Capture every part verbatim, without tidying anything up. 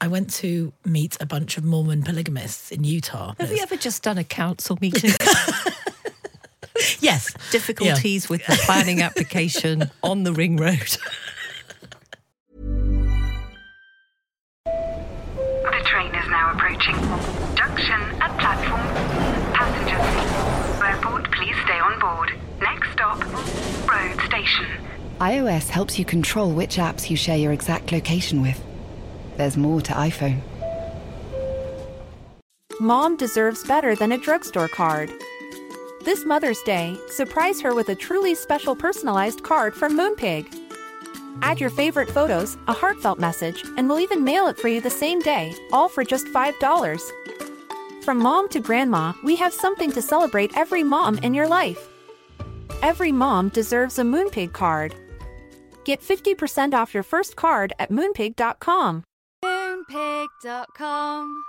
I went to meet a bunch of Mormon polygamists in Utah. Have you ever just done a council meeting? Yes. Difficulties yeah. with the planning application on the ring road. The train is now approaching. Junction at platform. Passengers, airport, please stay on board. Next stop, road station. iOS helps you control which apps you share your exact location with. There's more to iPhone. Mom deserves better than a drugstore card. This Mother's Day, surprise her with a truly special personalized card from Moonpig. Add your favorite photos, a heartfelt message, and we'll even mail it for you the same day, all for just five dollars. From mom to grandma, we have something to celebrate every mom in your life. Every mom deserves a Moonpig card. Get fifty percent off your first card at moonpig dot com. Moonpig dot com.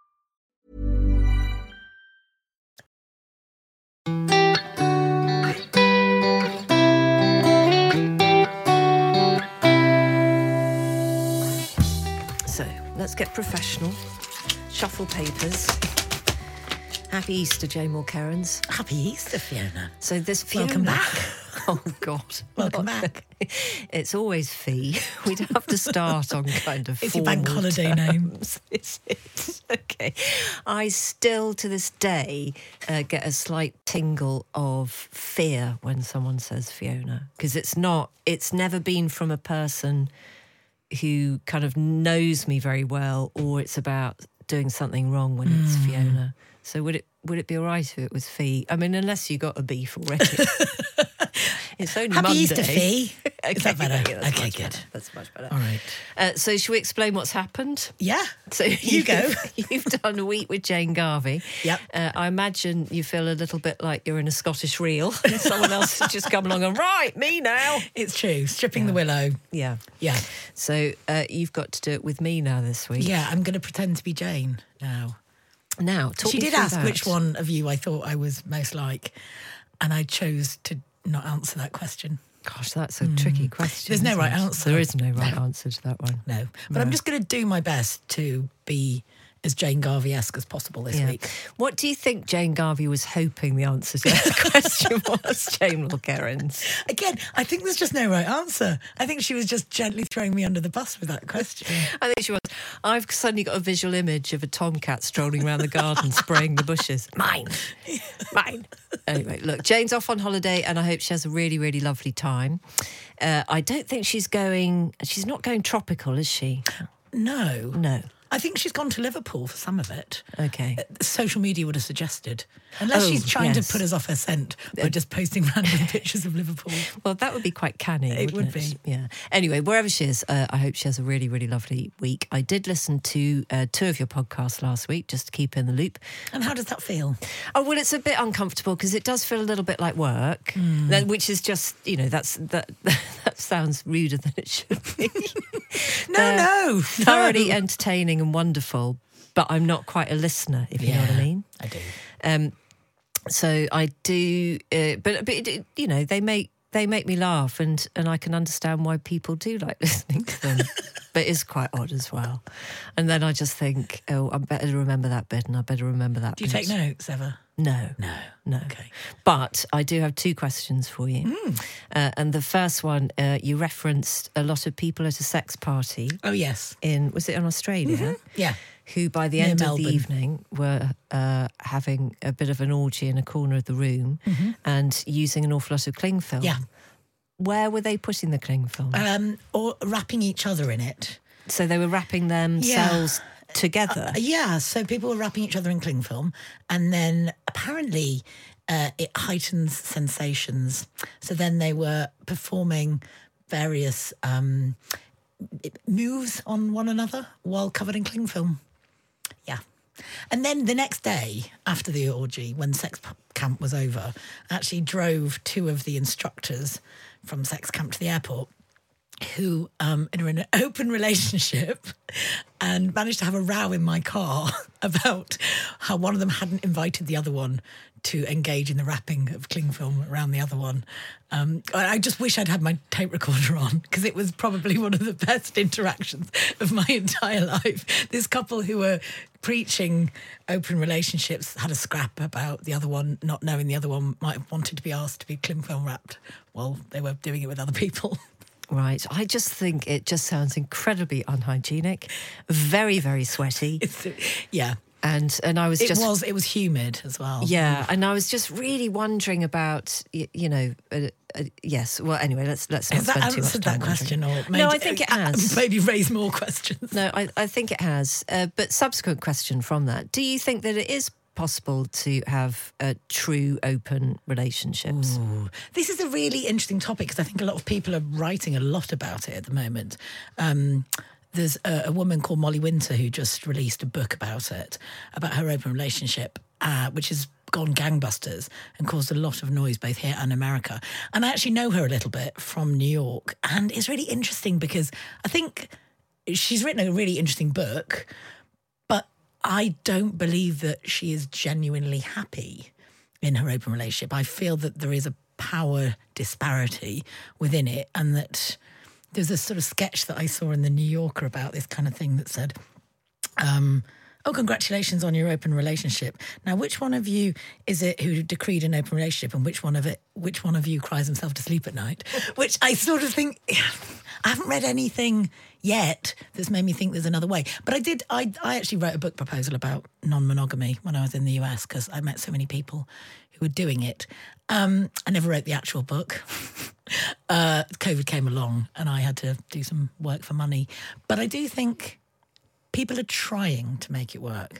So, let's get professional. Shuffle papers. Happy Easter, Jane Moore-Cairns. Happy Easter, Fiona. So this Fiona... Welcome back. Oh, God. Welcome back. It's always Fee. We'd have to start on kind of It's your bank formal holiday name. terms. It's, it's okay. I still, to this day, uh, get a slight tingle of fear when someone says Fiona, because it's not, it's never been from a person who kind of knows me very well, or it's about doing something wrong when it's Mm. Fiona. So would it would it be all right if it was Fee? I mean, unless you got a beef already. It's only Happy Monday. Easter, Fee. Okay, Is that better? yeah, that's Okay, much good. better. That's much better. All right. Uh, so should we explain what's happened? Yeah. So You go. You've done a week with Jane Garvey. Yep. Uh, I imagine you feel a little bit like you're in a Scottish reel and someone else has just come along and, right, me now. It's true. Stripping Yeah. the willow. Yeah. Yeah. So uh, you've got to do it with me now this week. Yeah, I'm going to pretend to be Jane now. Now, talk She me did through ask that. which one of you I thought I was most like, and I chose to not answer that question. Gosh, that's a tricky question. There's no isn't right it? answer. There is no right No. answer to that one. No. But I'm just going to do my best to be as Jane Garvey-esque as possible this Yeah. week. What do you think Jane Garvey was hoping the answer to that question was, Jane Moore-Cairns? Again, I think there's just no right answer. I think she was just gently throwing me under the bus with that question. I think she was. I've suddenly got a visual image of a tomcat strolling around the garden, spraying the bushes. Mine. Mine. Anyway, look, Jane's off on holiday and I hope she has a really, really lovely time. Uh, I don't think she's going... She's not going tropical, is she? No. No. I think she's gone to Liverpool for some of it. Okay. Social media would have suggested. Unless Oh, she's trying yes. to put us off her scent by just posting random pictures of Liverpool. Well, that would be quite canny, It wouldn't would it? Yeah. Anyway, wherever she is, uh, I hope she has a really, really lovely week. I did listen to uh, two of your podcasts last week, just to keep in the loop. And how does that feel? Oh, well, it's a bit uncomfortable because it does feel a little bit like work, Hmm. then, which is just, you know, that's that that sounds ruder than it should be. No, They're no, Thoroughly no. entertaining and wonderful, but I'm not quite a listener, if you know what I Yeah, mean. I do. Um, so I do, uh, but but it, you know, they make they make me laugh, and and I can understand why people do like listening to them. But it's quite odd as well. And then I just think, oh, I better remember that bit, and I better remember that. Do you bit. take notes ever? No, No. no. Okay. But I do have two questions for you. Mm. Uh, and the first one, uh, you referenced a lot of people at a sex party Oh, yes. in, was it in Australia? Yeah. Who by the Near end of Melbourne. the evening were uh, having a bit of an orgy in a corner of the room and using an awful lot of cling film. Yeah. Where were they putting the cling film? Um, or wrapping each other in it. so they were wrapping themselves together. Uh, yeah, so people were wrapping each other in cling film, and then apparently uh, it heightens sensations. So then they were performing various um, moves on one another while covered in cling film. Yeah. And then the next day, after the orgy, when sex p- camp was over, I actually drove two of the instructors from sex camp to the airport. who um, are in an open relationship and managed to have a row in my car about how one of them hadn't invited the other one to engage in the wrapping of cling film around the other one. Um, I just wish I'd had my tape recorder on, because it was probably one of the best interactions of my entire life. This couple who were preaching open relationships had a scrap about the other one not knowing the other one might have wanted to be asked to be cling film wrapped while they were doing it with other people. Right. I just think it just sounds incredibly unhygienic, very, very sweaty. It's, yeah. And and I was it just... was it was humid as well. Yeah, and I was just really wondering about, you, you know, uh, uh, yes. Well, anyway, let's let's not Has that spend too much answered time that question? Or wondering. No, I think it has. Maybe raise more questions. No, I, I think it has. Uh, but subsequent question from that, do you think that it is possible to have uh, true open relationships? Ooh, this is a really interesting topic, because I think a lot of people are writing a lot about it at the moment. Um, there's a, a woman called Molly Winter who just released a book about it, about her open relationship, uh, which has gone gangbusters and caused a lot of noise both here and America. And I actually know her a little bit from New York, and it's really interesting because I think she's written a really interesting book, but I don't believe that she is genuinely happy in her open relationship. I feel that there is a power disparity within it, and that there's a sort of sketch that I saw in the New Yorker about this kind of thing that said, um, oh, congratulations on your open relationship. Now, which one of you is it who decreed an open relationship, and which one of it, which one of you cries himself to sleep at night? Which I sort of think, I haven't read anything yet that's made me think there's another way. But I did, I, I actually wrote a book proposal about non-monogamy when I was in the U S, because I met so many people who were doing it. Um, I never wrote the actual book. uh, COVID came along and I had to do some work for money. But I do think people are trying to make it work.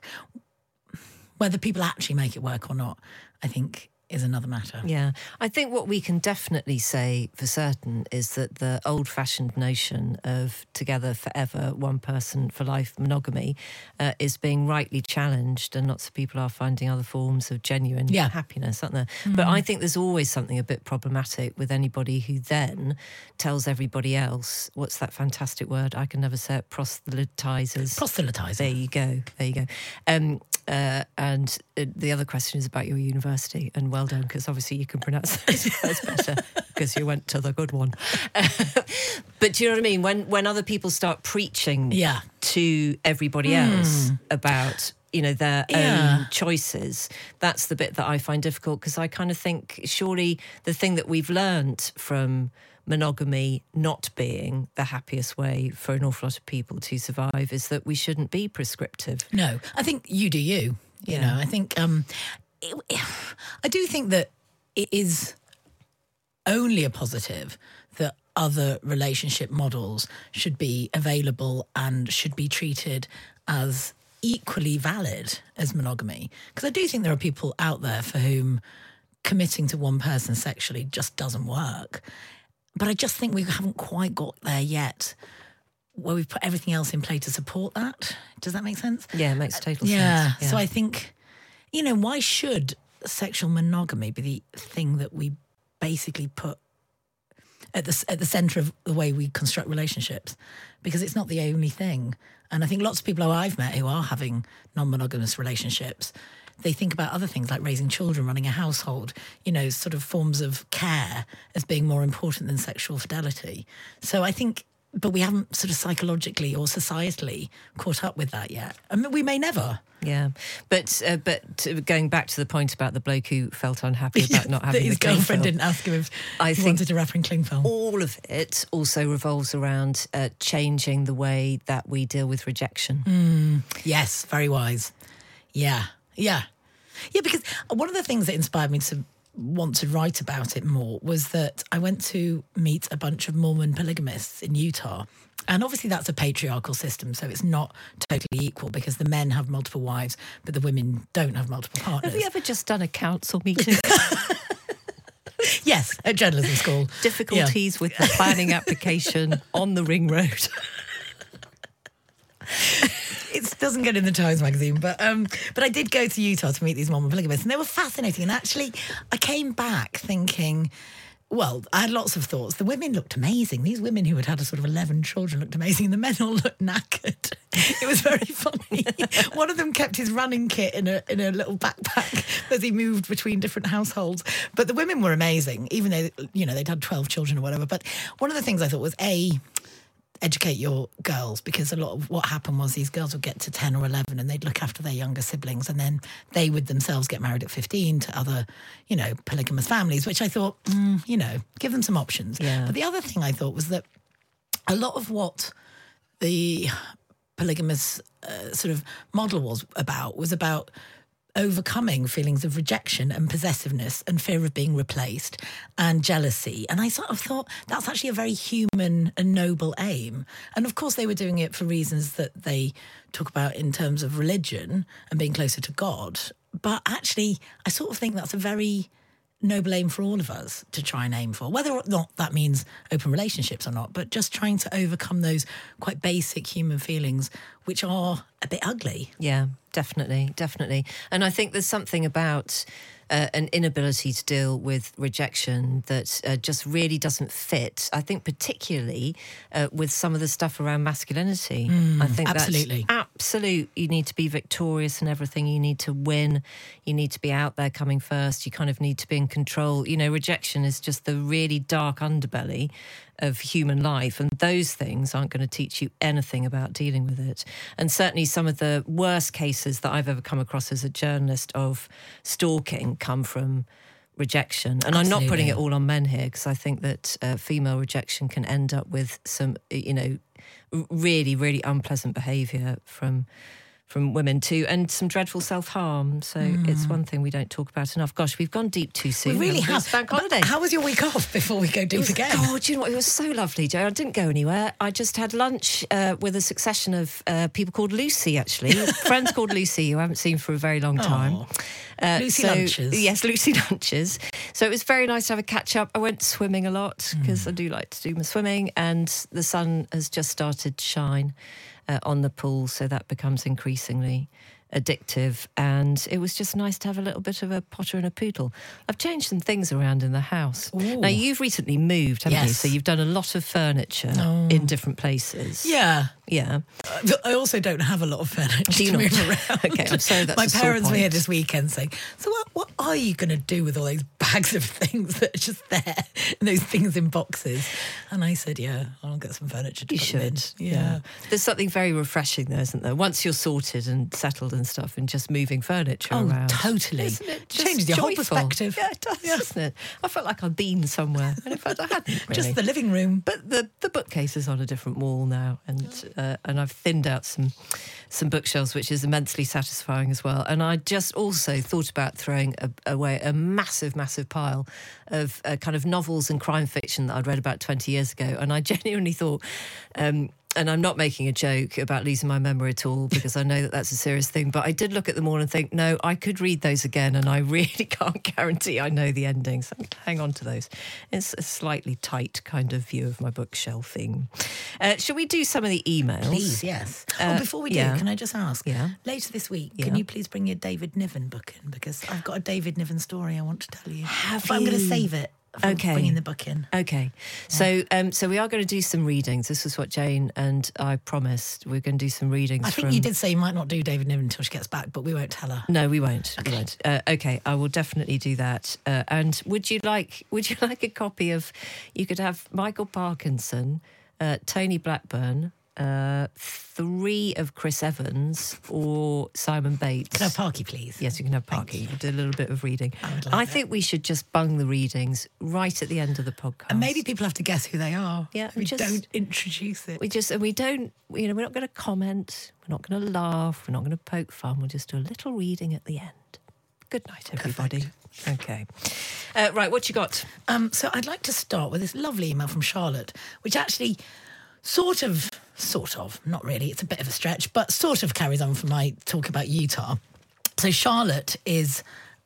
Whether people actually make it work or not, I think, is another matter. Yeah. I think what we can definitely say for certain is that the old-fashioned notion of together forever, one person for life monogamy uh, is being rightly challenged, and lots of people are finding other forms of genuine yeah. happiness, aren't there? Mm. But I think there's always something a bit problematic with anybody who then tells everybody else, what's that fantastic word? I can never say it, proselytizers. Proselytizer. There you go. There you go. Um, uh, and uh, the other question is about your university, and well done, because obviously you can pronounce those words better because you went to the good one. Uh, but do you know what I mean? When when other people start preaching yeah. to everybody else mm. about, you know, their yeah. own choices, that's the bit that I find difficult, because I kind of think surely the thing that we've learned from monogamy not being the happiest way for an awful lot of people to survive is that we shouldn't be prescriptive. No, I think you do you. You Yeah. know, I think um, it, it, I do think that it is only a positive that other relationship models should be available and should be treated as equally valid as monogamy. Because I do think there are people out there for whom committing to one person sexually just doesn't work. But I just think we haven't quite got there yet, where we've put everything else in play to support that. Does that make sense? Yeah, it makes total yeah. sense. Yeah. So I think, you know, why should sexual monogamy be the thing that we basically put at the at the centre of the way we construct relationships? Because it's not the only thing. And I think lots of people who I've met who are having non-monogamous relationships, they think about other things like raising children, running a household, you know, sort of forms of care as being more important than sexual fidelity. So I think, but we haven't sort of psychologically or societally caught up with that yet. I mean, we may never. Yeah, but uh, but to, going back to the point about the bloke who felt unhappy about Yeah, not that having his the cling girlfriend film, didn't ask him if I he think wanted to wrap in cling film. all of it also revolves around uh, changing the way that we deal with rejection. Mm, yes, very wise. Yeah, yeah. Yeah, because one of the things that inspired me to want to write about it more was that I went to meet a bunch of Mormon polygamists in Utah. And obviously that's a patriarchal system, so it's not totally equal because the men have multiple wives, but the women don't have multiple partners. Have you ever just done a council meeting? Yes, at journalism school. Difficulties Yeah. with the planning application on the ring road. It doesn't get in the Times magazine, but um, but I did go to Utah to meet these Mormon polygamists, and they were fascinating. And actually, I came back thinking well, I had lots of thoughts. The women looked amazing. These women who had had a sort of eleven children looked amazing. The men all looked knackered. It was very funny. One of them kept his running kit in a in a little backpack as he moved between different households. But the women were amazing, even though, you know, they'd had twelve children or whatever. But one of the things I thought was, A, educate your girls, because a lot of what happened was these girls would get to ten or eleven and they'd look after their younger siblings, and then they would themselves get married at fifteen to other, you know, polygamous families, which I thought, mm, you know, give them some options. Yeah. But the other thing I thought was that a lot of what the polygamous uh, sort of model was about was about overcoming feelings of rejection and possessiveness and fear of being replaced and jealousy. And I sort of thought that's actually a very human and noble aim. And of course they were doing it for reasons that they talk about in terms of religion and being closer to God. But actually, I sort of think that's a very noble aim for all of us to try and aim for, whether or not that means open relationships or not, but just trying to overcome those quite basic human feelings, which are a bit ugly. Yeah, definitely, definitely. And I think there's something about uh, an inability to deal with rejection that uh, just really doesn't fit. I think particularly uh, with some of the stuff around masculinity. Mm, I think absolutely. that's absolute. You need to be victorious in everything. You need to win. You need to be out there coming first. You kind of need to be in control. You know, rejection is just the really dark underbelly of human life, and those things aren't going to teach you anything about dealing with it. And certainly some of the worst cases that I've ever come across as a journalist of stalking come from rejection. And Absolutely. I'm not putting it all on men here, because I think that uh, female rejection can end up with some, you know, really, really unpleasant behaviour from from women too, and some dreadful self-harm. So mm. it's one thing we don't talk about enough. Gosh, we've gone deep too soon. We really have. It's bank holiday. How was your week off before we go deep was, again? God, do you know what? It was so lovely, Jo. I didn't go anywhere. I just had lunch uh, with a succession of uh, people called Lucy, actually. Friends called Lucy, who I haven't seen for a very long time. Uh, Lucy so, lunches. Yes, Lucy lunches. So it was very nice to have a catch-up. I went swimming a lot, because mm. I do like to do my swimming, and the sun has just started to shine uh, on the pool, so that becomes increasingly addictive, and it was just nice to have a little bit of a Potter and a poodle. I've changed some things around in the house. Ooh. Now, you've recently moved, haven't yes. you? So you've done a lot of furniture oh. in different places. Yeah. Yeah. Uh, I also don't have a lot of furniture Do you to not? move around. Okay, I'm sorry, that's My a sore parents were point. here this weekend saying, so what, what are you going to do with all those bags of things that are just there, and those things in boxes? And I said, yeah, I'll get some furniture to You put them in. should. Yeah. yeah. There's something very refreshing there, isn't there? Once you're sorted and settled and stuff, and just moving furniture Oh, around. totally. Isn't it just Changes your whole joyful? perspective. Yeah, it does, Yeah. doesn't it? I felt like I'd been somewhere. And in fact, I hadn't really. Just the living room. But the, the bookcase is on a different wall now, and uh, and I've thinned out some some bookshelves, which is immensely satisfying as well. And I just also thought about throwing a, away a massive, massive pile of uh, kind of novels and crime fiction that I'd read about twenty years ago. And I genuinely thought... Um, and I'm not making a joke about losing my memory at all, because I know that that's a serious thing, but I did look at them all and think, no, I could read those again, and I really can't guarantee I know the endings. Hang on to those. It's a slightly tight kind of view of my bookshelving. Uh, shall we do some of the emails? Please, yes. Uh, oh, before we do, yeah. can I just ask? Yeah. Later this week, Yeah. can you please bring your David Niven book in? Because I've got a David Niven story I want to tell you. Have but I'm going to you? save it for Okay. bringing the book in. Okay, so um, so we are going to do some readings. This is what Jane and I promised. We're going to do some readings. I think from... you did say you might not do David Niven until she gets back, but we won't tell her. No, we won't. Okay. We won't. Uh, okay, I will definitely do that. Uh, and would you like? Would you like a copy of? You could have Michael Parkinson, uh, Tony Blackburn, uh, three of Chris Evans, or Simon Bates. Can I have Parky, please? Yes, you can have Thank Parky. you. You did a little bit of reading. I would like I that. think we should just bung the readings right at the end of the podcast. And maybe people have to guess who they are. Yeah, We just- don't introduce it. We just, and we don't, you know, we're not going to comment, we're not going to laugh, we're not going to poke fun, we'll just do a little reading at the end. Good night, everybody. Okay. Uh, right, what you got? Um, so I'd like to start with this lovely email from Charlotte, which actually sort of, sort of, not really, it's a bit of a stretch, but sort of carries on from my talk about Utah. So Charlotte is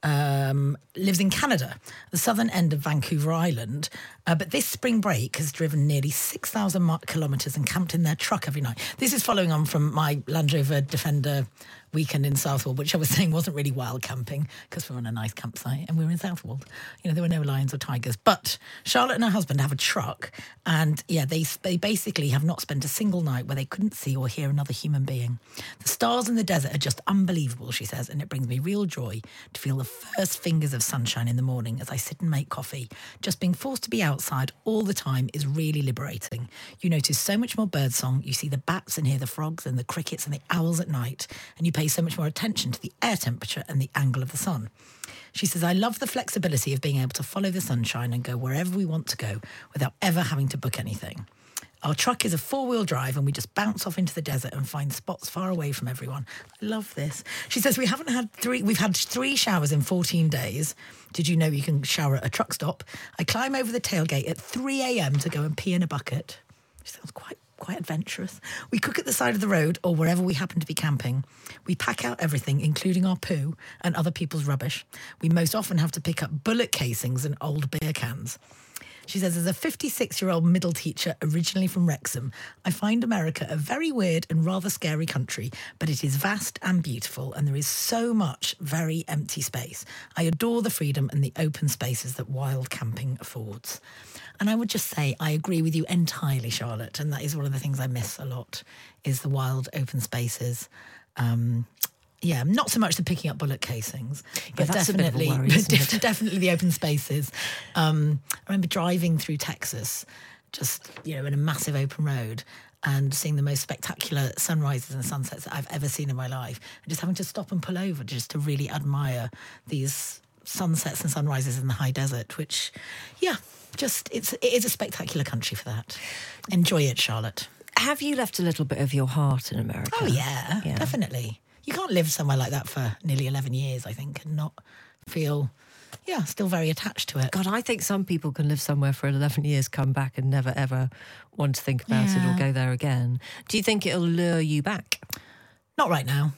um, lives in Canada, the southern end of Vancouver Island. Uh, but this spring break has driven nearly six thousand kilometres and camped in their truck every night. This is following on from my Land Rover Defender weekend in Southwold, which I was saying wasn't really wild camping because we were on a nice campsite and we were in Southwold. You know, there were no lions or tigers. But Charlotte and her husband have a truck, and yeah, they they basically have not spent a single night where they couldn't see or hear another human being. The stars in the desert are just unbelievable, she says, and it brings me real joy to feel the first fingers of sunshine in the morning as I sit and make coffee. Just being forced to be outside all the time is really liberating. You notice so much more birdsong, you see the bats and hear the frogs and the crickets and the owls at night, and you pay so much more attention to the air temperature and the angle of the sun. She says, I love the flexibility of being able to follow the sunshine and go wherever we want to go without ever having to book anything. Our truck is a four-wheel drive and we just bounce off into the desert and find spots far away from everyone. I love this. She says, we haven't had three, we've had three showers in fourteen days. Did you know you can shower at a truck stop? I climb over the tailgate at three a.m. to go and pee in a bucket. She sounds quite quite adventurous. We cook at the side of the road or wherever we happen to be camping. We pack out everything, including our poo and other people's rubbish. We most often have to pick up bullet casings and old beer cans. She says, as a fifty-six-year-old middle teacher originally from Wrexham, I find America a very weird and rather scary country, but it is vast and beautiful, and there is so much very empty space. I adore the freedom and the open spaces that wild camping affords. And I would just say, I agree with you entirely, Charlotte, and that is one of the things I miss a lot, is the wild open spaces. Um, yeah, not so much the picking up bullet casings, but yeah, that's definitely, a bit of a worry, isn't it? definitely the open spaces. Um, I remember driving through Texas, just, you know, in a massive open road, and seeing the most spectacular sunrises and sunsets that I've ever seen in my life, and just having to stop and pull over just to really admire these sunsets and sunrises in the high desert, which, yeah, just, it's, it is a spectacular country for that. Enjoy it, Charlotte. Have you left a little bit of your heart in America? Oh, yeah, yeah. definitely. You can't live somewhere like that for nearly eleven years, I think, and not feel, yeah, still very attached to it. God, I think some people can live somewhere for eleven years, come back and never, ever want to think about Yeah. it or go there again. Do you think it'll lure you back? Not right now.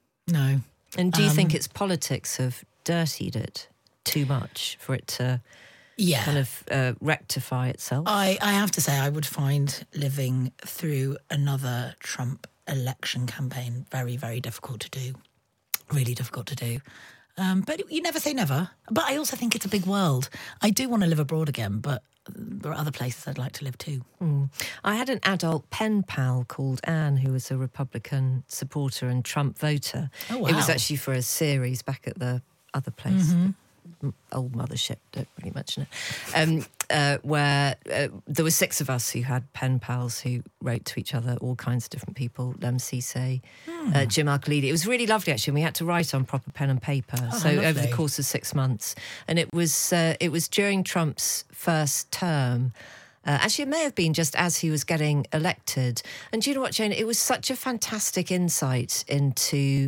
No. And do you Um, think its politics have dirtied it too much for it to Yeah. kind of uh, rectify itself? I, I have to say, I would find living through another Trump election campaign very, very difficult to do. Really difficult to do. Um, but you never say never. But I also think it's a big world. I do want to live abroad again, but there are other places I'd like to live too. Mm. I had an adult pen pal called Anne who was a Republican supporter and Trump voter. Oh, wow. It was actually for a series back at the other place. Mm-hmm. M- Old mothership, don't really mention it, um, uh, where uh, there were six of us who had pen pals who wrote to each other, all kinds of different people, Lem Cisse, Hmm. uh, Jim Al-Khalidi. It was really lovely, actually, and we had to write on proper pen and paper, Oh, so over the lovely. course of six months. And it was, uh, it was during Trump's first term. Uh, actually, it may have been just as he was getting elected. And do you know what, Jane? It was such a fantastic insight into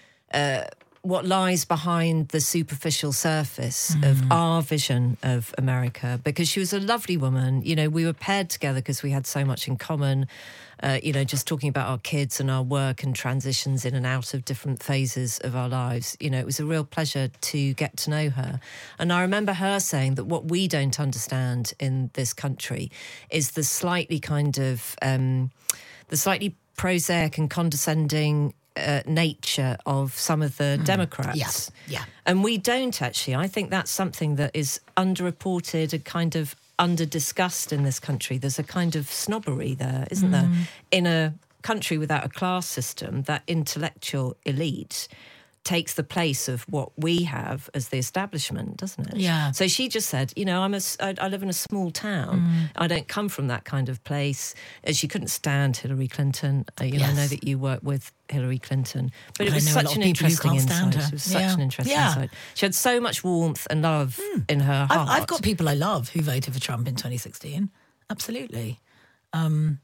Uh, what lies behind the superficial surface Mm. of our vision of America, because she was a lovely woman. You know, we were paired together because we had so much in common, uh, you know, just talking about our kids and our work and transitions in and out of different phases of our lives. You know, it was a real pleasure to get to know her. And I remember her saying that what we don't understand in this country is the slightly kind of, um, the slightly prosaic and condescending Uh, nature of some of the Democrats. Yeah, yeah. And we don't actually. I think that's something that is underreported and kind of under-discussed in this country. There's a kind of snobbery there, isn't there? In a country without a class system, that intellectual elite takes the place of what we have as the establishment, doesn't it? Yeah. So she just said, you know, I'm a, s- I, I live in a small town. I don't come from that kind of place. Uh, She couldn't stand Hillary Clinton. Uh, you know, I Yes. know that you work with Hillary Clinton, but it I was know a such lot an of people who interesting can't stand insight. her. It was such Yeah. an interesting Yeah. insight. She had so much warmth and love in her I've, heart. I've got people I love who voted for Trump in twenty sixteen. Absolutely. Um,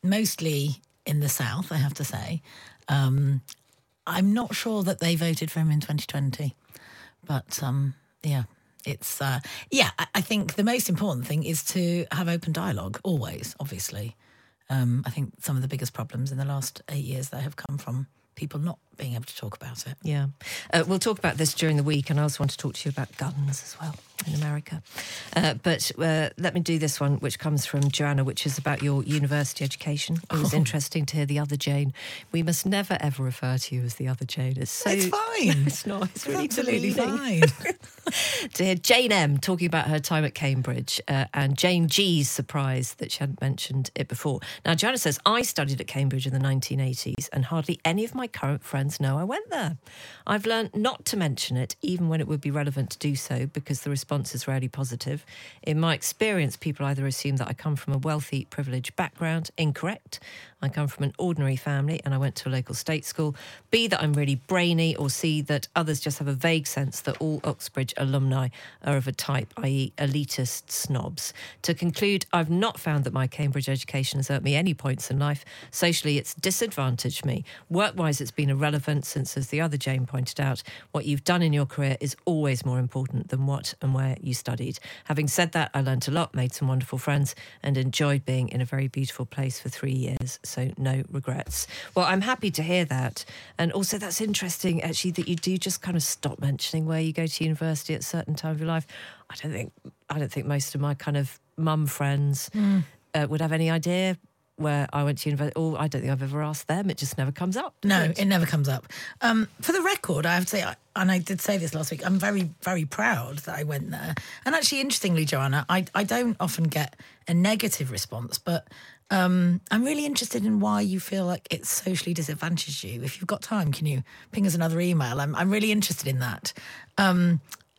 mostly in the South, I have to say. Um, I'm not sure that they voted for him in twenty twenty. But, um, yeah, it's... Uh, yeah, I, I think the most important thing is to have open dialogue, always, obviously. Um, I think some of the biggest problems in the last eight years that have come from people not being able to talk about it. Yeah. Uh, we'll talk about this during the week, and I also want to talk to you about guns as well in America. Uh, but uh, let me do this one, which comes from Joanna, which is about your university education. It was Oh. interesting to hear the other Jane. We must never, ever refer to you as the other Jane. It's so... It's fine. No, it's not. It's It's really absolutely demeaning. fine. To hear Jane M talking about her time at Cambridge uh, and Jane G's surprise that she hadn't mentioned it before. Now, Joanna says, I studied at Cambridge in the nineteen eighties and hardly any of my current friends know I went there. I've learned not to mention it, even when it would be relevant to do so, because the response is rarely positive. In my experience, people either assume that I come from a wealthy, privileged background. Incorrect. I come from an ordinary family and I went to a local state school. B, that I'm really brainy, or C, that others just have a vague sense that all Oxbridge alumni are of a type, that is elitist snobs. To conclude, I've not found that my Cambridge education has earned me any points in life. Socially, it's disadvantaged me. Work-wise, it's been irrelevant since, as the other Jane pointed out, what you've done in your career is always more important than what and where you studied. Having said that, I learnt a lot, made some wonderful friends, and enjoyed being in a very beautiful place for three years. So no regrets. Well, I'm happy to hear that. And also that's interesting, actually, that you do just kind of stop mentioning where you go to university at a certain time of your life. I don't think I don't think most of my kind of mum friends mm. uh, would have any idea where I went to university. Or I don't think I've ever asked them. It just never comes up. No, it? it never comes up. Um, for the record, I have to say, I, and I did say this last week, I'm very, very proud that I went there. And actually, interestingly, Joanna, I, I don't often get a negative response, but um, I'm really interested in why you feel like it's socially disadvantaged you. If you've got time, can you ping us another email? I'm, I'm really interested in that. Um,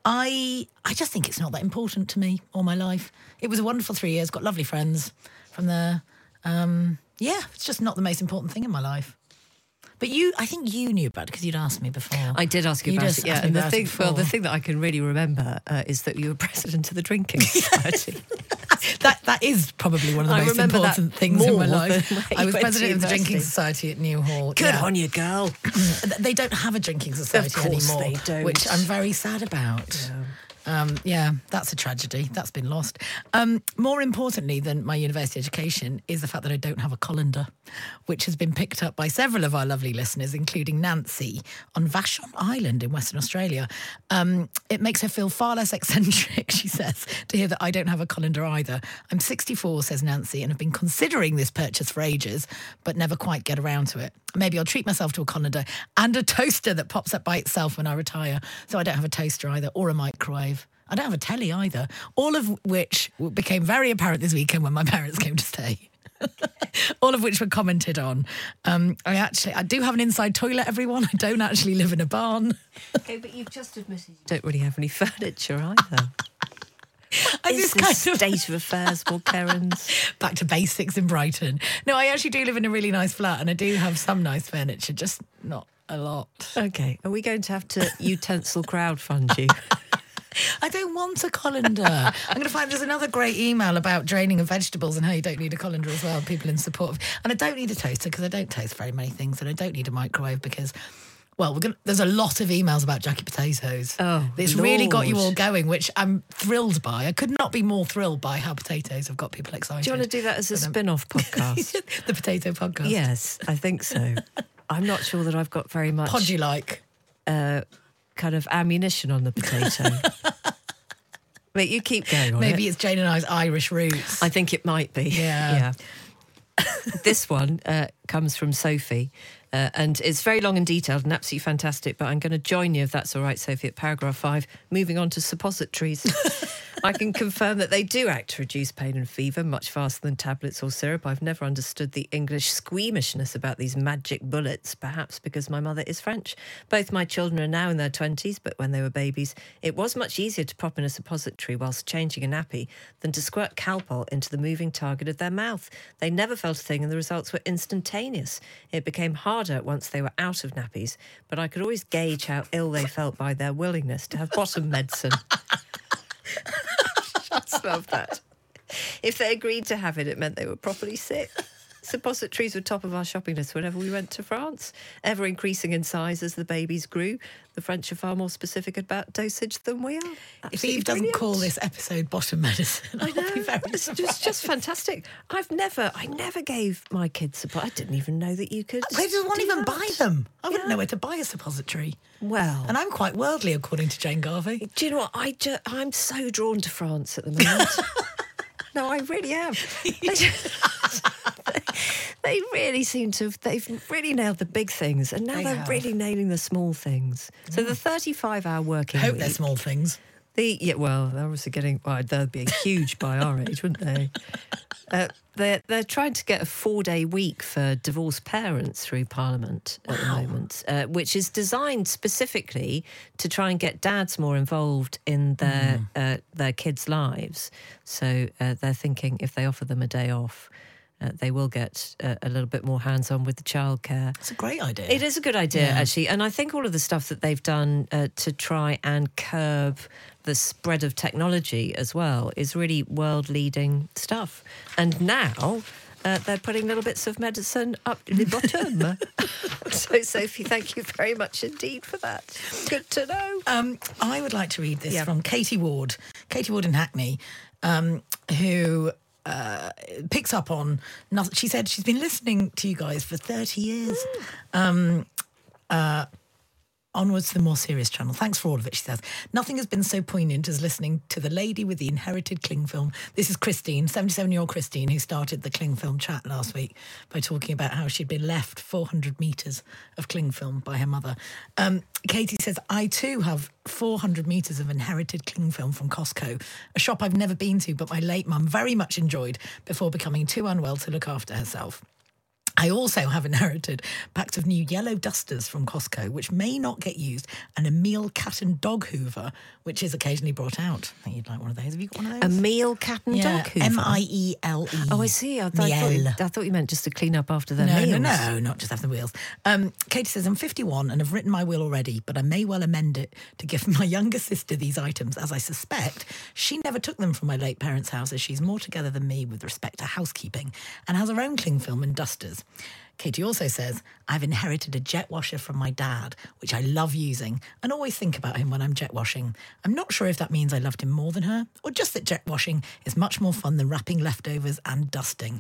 I I just think it's not that important to me all my life. It was a wonderful three years, got lovely friends from there. Um, yeah, it's just not the most important thing in my life. But you, I think you knew about it because you'd asked me before. I did ask you, You about just it, yeah. asked me And the about it thing, well, the before. thing that I can really remember uh, is that you were president of the Drinking Society. that that is probably one of the I most remember that important things in my more life. than when I you was went president to of the Drinking university. Society at New Hall. Good yeah. on you, girl. They don't have a drinking society Of course anymore, they don't. which I'm very sad about. Yeah. Um, yeah, that's a tragedy. That's been lost. Um, more importantly than my university education is the fact that I don't have a colander, which has been picked up by several of our lovely listeners, including Nancy on Vashon Island in Western Australia. Um, it makes her feel far less eccentric, she says, to hear that I don't have a colander either. I'm sixty-four, says Nancy, and have been considering this purchase for ages, but never quite get around to it. Maybe I'll treat myself to a colander and a toaster that pops up by itself when I retire. So I don't have a toaster either, or a microwave. I don't have a telly either. All of which became very apparent this weekend when my parents came to stay. All of which were commented on. Um, I actually, I do have an inside toilet, everyone. I don't actually live in a barn. Okay, but you've just admitted you don't really have any furniture either. I Is just the kind of- state of affairs, Will Kerins? Back to basics in Brighton. No, I actually do live in a really nice flat and I do have some nice furniture, just not a lot. Okay, are we going to have to utensil crowdfund you? I don't want a colander. I'm going to find there's another great email about draining of vegetables and how you don't need a colander as well. People in support of, and I don't need a toaster because I don't toast very many things, and I don't need a microwave because, well, we're gonna, there's a lot of emails about Jackie Potatoes. Oh, it's really got you Lord. all going, which I'm thrilled by. I could not be more thrilled by how potatoes have got people excited. Do you want to do that as a for them. spin-off podcast? The potato podcast. Yes, I think so. I'm not sure that I've got very much Pod you like? uh, kind of ammunition on the potato. But you keep going on Maybe it. it's Jane and I's Irish roots. I think it might be. Yeah. Yeah. This one uh, comes from Sophie, uh, and it's very long and detailed and absolutely fantastic, but I'm going to join you, if that's all right, Sophie, at paragraph five, moving on to suppositories. I can confirm that they do act to reduce pain and fever much faster than tablets or syrup. I've never understood the English squeamishness about these magic bullets, perhaps because my mother is French. Both my children are now in their twenties, but when they were babies, it was much easier to pop in a suppository whilst changing a nappy than to squirt Calpol into the moving target of their mouth. They never felt a thing and the results were instantaneous. It became harder once they were out of nappies, but I could always gauge how ill they felt by their willingness to have bottom medicine. Just love that. If they agreed to have it, it meant they were properly sick. suppositories were top of our shopping list whenever we went to France, ever increasing in size as the babies grew. The French are far more specific about dosage than we are. If Absolutely Eve doesn't brilliant. call this episode bottom medicine, I I'll know, be very it's surprised. just, just fantastic. I've never, I never gave my kids suppositories. I didn't even know that you could. Where does one do even that. buy them? I wouldn't Yeah. know where to buy a suppository. Well, And I'm quite worldly, according to Jane Garvey. do you know what? I ju- I'm so drawn to France at the moment. No, I really am. They, just- they really seem to have, they've really nailed the big things, and now They they are have. really nailing the small things. So the thirty-five hour working I hope week. they're small things. The yeah, well, they're obviously getting. Well, they'd be huge by our age, wouldn't they? Uh, they're they're trying to get a four day week for divorced parents through Parliament at the moment, uh, which is designed specifically to try and get dads more involved in their uh, their kids' lives. So uh, they're thinking if they offer them a day off, uh, they will get uh, a little bit more hands on with the childcare. It's a great idea. It is a good idea, Yeah. actually. And I think all of the stuff that they've done uh, to try and curb the spread of technology as well is really world-leading stuff. And now uh, they're putting little bits of medicine up the bottom. So, Sophie, thank you very much indeed for that. Good to know. Um, I would like to read this Yeah. from Katie Ward, Katie Ward in Hackney, um, who uh, picks up on nothing. She said she's been listening to you guys for thirty years. Um, uh, onwards to the more serious channel. Thanks for all of it, she says. Nothing has been so poignant as listening to the lady with the inherited cling film. This is Christine, seventy-seven-year-old Christine, who started the cling film chat last week by talking about how she'd been left four hundred metres of cling film by her mother. Um, Katie says, I too have four hundred metres of inherited cling film from Costco, a shop I've never been to, but my late mum very much enjoyed before becoming too unwell to look after herself. I also have inherited packs of new yellow dusters from Costco, which may not get used, and a meal cat and dog hoover, which is occasionally brought out. I think you'd like one of those. Have you got one of A those? meal cat and yeah, dog hoover. M I E L E. Oh, I see. I, th- I, thought you, Miel. I thought you meant just to clean up after their No, meals. no, no, not just after the wheels. Um, Katie says, I'm fifty-one and have written my will already, but I may well amend it to give my younger sister these items, as I suspect she never took them from my late parents' house, as she's more together than me with respect to housekeeping and has her own cling film and dusters. Katie also says, I've inherited a jet washer from my dad, which I love using and always think about him when I'm jet washing. I'm not sure if that means I loved him more than her, or just that jet washing is much more fun than wrapping leftovers and dusting.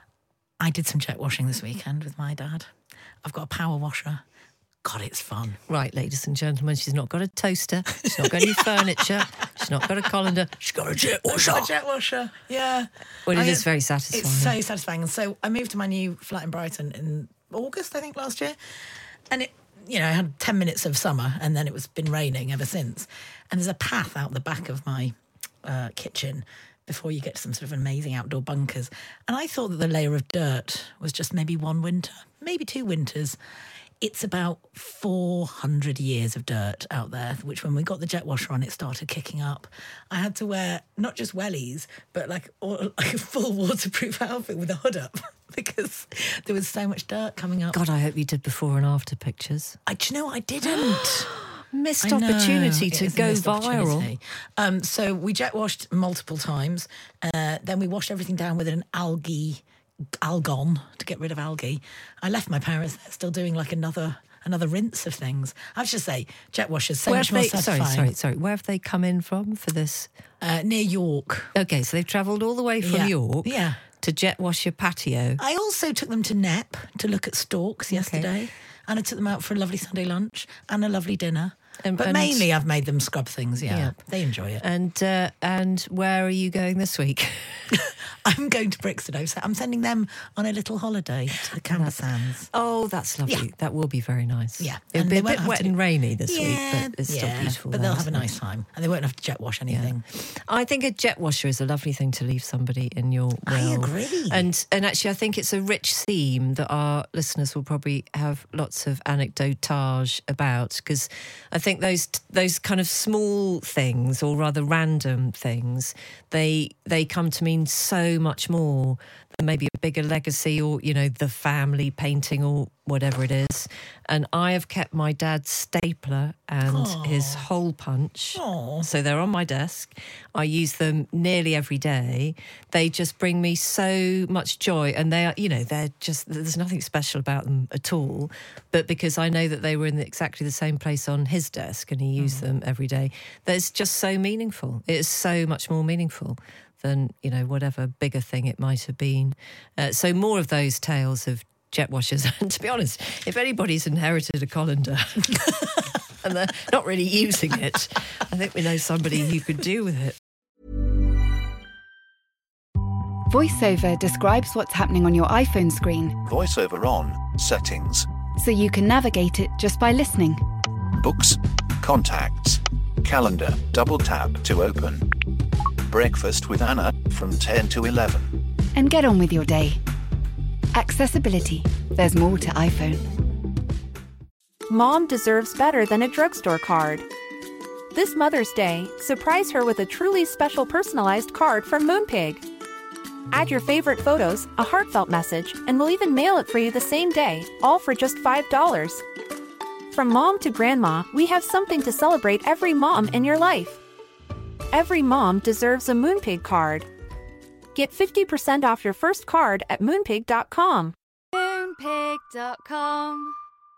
I did some jet washing this weekend with my dad. I've got a power washer. God, it's fun. Right, ladies and gentlemen, she's not got a toaster, she's not got any furniture, she's not got a colander, she's got a jet washer. I've got a jet washer, yeah. Well, it I- is very satisfying. It's so satisfying. And so I moved to my new flat in Brighton in August, I think, last year. And it, you know, I had ten minutes of summer and then it was been raining ever since. And there's a path out the back of my uh, kitchen before you get to some sort of amazing outdoor bunkers. And I thought that the layer of dirt was just maybe one winter, maybe two winters. It's about four hundred years of dirt out there, which when we got the jet washer on, it started kicking up. I had to wear not just wellies, but like, all, like a full waterproof outfit with a hood up because there was so much dirt coming up. God, I hope you did before and after pictures. I, do you know what? I didn't. Missed I know, opportunity it to is a go missed viral. opportunity. Um, so we jet washed multiple times. Uh, then we washed everything down with an algae, algon to get rid of algae. I left my parents there still doing like another another rinse of things. I have to say, jet washers so Where much have more they, sorry, satisfying. sorry, sorry. Where have they come in from for this? Uh, near York. Okay, so they've travelled all the way from Yeah, York yeah. to jet wash your patio. I also took them to Knepp to look at storks yesterday. And I took them out for a lovely Sunday lunch and a lovely dinner. And- but and- mainly I've made them scrub things, yeah. Yeah. They enjoy it. And uh, and where are you going this week? I'm going to Brixton. So I'm sending them on a little holiday to the Camber Sands. Oh, that's lovely. Yeah. That will be very nice. Yeah. It'll And be they a won't bit have wet to- and rainy this yeah, week, but it's still yeah, beautiful. But there, they'll have a isn't it? nice time. And they won't have to jet wash anything. I think a jet washer is a lovely thing to leave somebody in your will. I agree. And and actually, I think it's a rich theme that our listeners will probably have lots of anecdotage about, because I think those those kind of small things, or rather random things, they they come to mean so much more maybe a bigger legacy, or, you know, the family painting or whatever it is. And I have kept my dad's stapler and Aww. his hole punch. Aww. So they're on my desk. I use them nearly every day. They just bring me so much joy. And they are, you know, they're just, there's nothing special about them at all. But because I know that they were in exactly the same place on his desk and he used mm. them every day, that it's just so meaningful. It is so much more meaningful than, you know, whatever bigger thing it might have been. Uh, so more of those tales of jet washers. And to be honest, if anybody's inherited a colander and they're not really using it, I think we know somebody who could do with it. VoiceOver describes what's happening on your iPhone screen. VoiceOver on, settings. So you can navigate it just by listening. Books, contacts, calendar, double tap to open. Breakfast with Anna from ten to eleven. And get on with your day. Accessibility. There's more to iPhone. Mom deserves better than a drugstore card. This Mother's Day, surprise her with a truly special personalized card from Moonpig. Add your favorite photos, a heartfelt message, and we'll even mail it for you the same day, all for just five dollars. From mom to grandma, we have something to celebrate every mom in your life. Every mom deserves a Moonpig card. Get fifty percent off your first card at moonpig dot com. Moonpig dot com.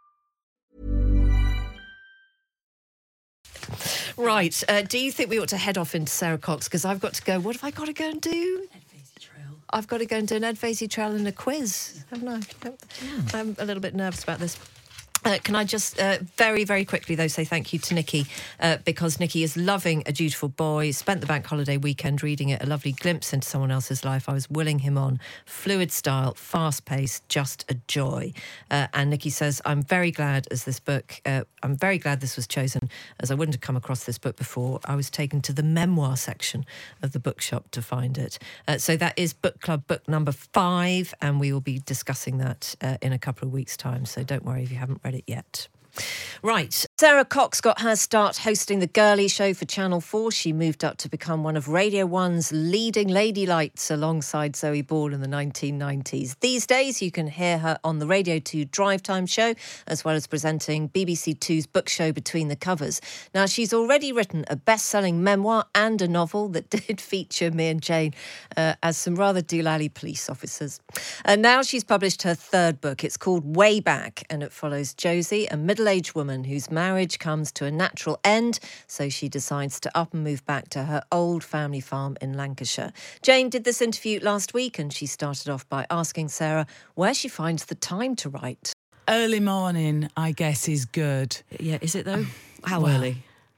Right, uh, do you think we ought to head off into Sarah Cox? Because I've got to go. What have I got to go and do? Ed Vasey Trail. I've got to go and do an Ed Vasey Trail and a quiz, haven't I? Mm. I'm a little bit nervous about this. Uh, can I just uh, very, very quickly, though, say thank you to Nikki, uh, because Nikki is loving A Dutiful Boy, spent the bank holiday weekend reading it, a lovely glimpse into someone else's life. I was willing him on. Fluid style, fast-paced, just a joy. Uh, and Nikki says, I'm very glad as this book, uh, I'm very glad this was chosen, as I wouldn't have come across this book before. I was taken to the memoir section of the bookshop to find it. Uh, so that is Book Club book number five, and we will be discussing that uh, in a couple of weeks' time. So don't worry if you haven't read it yet. Right, Sarah Cox got her start hosting The Girly Show for Channel four. She moved up to become one of Radio one's leading ladylights alongside Zoe Ball in the nineteen nineties. These days, you can hear her on the Radio two Drive Time show, as well as presenting B B C two's book show Between the Covers. Now, she's already written a best-selling memoir and a novel that did feature me and Jane uh, as some rather doolally police officers. And now she's published her third book. It's called Way Back, and it follows Josie, a middle middle-aged woman whose marriage comes to a natural end, so she decides to up and move back to her old family farm in Lancashire. Jane did this interview last week, and she started off by asking Sarah where she finds the time to write. Early morning, I guess, is good. Yeah, is it though? How well, early?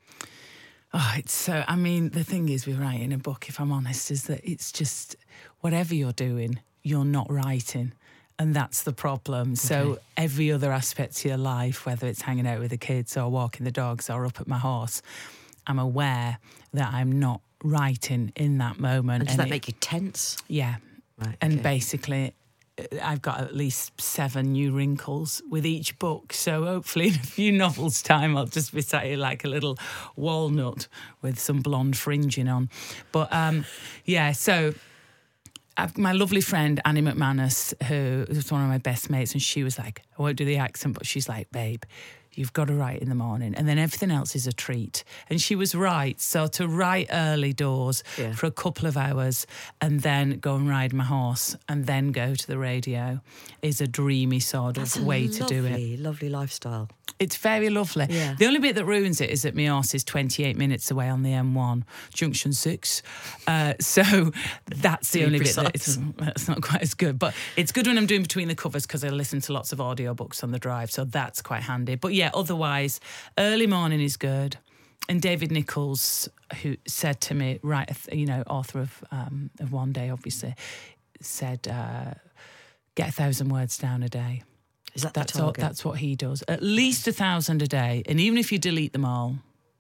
Oh, it's so, I mean, the thing is with writing a book, if I'm honest, is that it's just whatever you're doing, you're not writing. And that's the problem. Okay. So every other aspect of your life, whether it's hanging out with the kids or walking the dogs or up at my horse, I'm aware that I'm not writing in that moment. And does and that it, make you tense? Yeah. Right, okay. And basically, I've got at least seven new wrinkles with each book. So hopefully in a few novels' time, I'll just be sat here like a little walnut with some blonde fringing on. But um, yeah, so... I've, my lovely friend Annie McManus, who was one of my best mates, and she was like, I won't do the accent, but she's like, babe, you've got to write in the morning, and then everything else is a treat. And she was right. So to write early doors yeah. for a couple of hours and then go and ride my horse and then go to the radio is a dreamy sort That's of way lovely, to do it. Lovely lifestyle. It's very lovely. Yeah. The only bit that ruins it is that my horse is twenty-eight minutes away on the M one, junction six. Uh, so that's the only precise. bit that's that's not quite as good. But it's good when I'm doing Between the Covers because I listen to lots of audiobooks on the drive, so that's quite handy. But yeah, otherwise, early morning is good. And David Nichols, who said to me, right, you know, author of, um, of One Day, obviously, said, uh, get a thousand words down a day. Is that that's the target? All, that's what he does. At least a thousand a day. And even if you delete them all,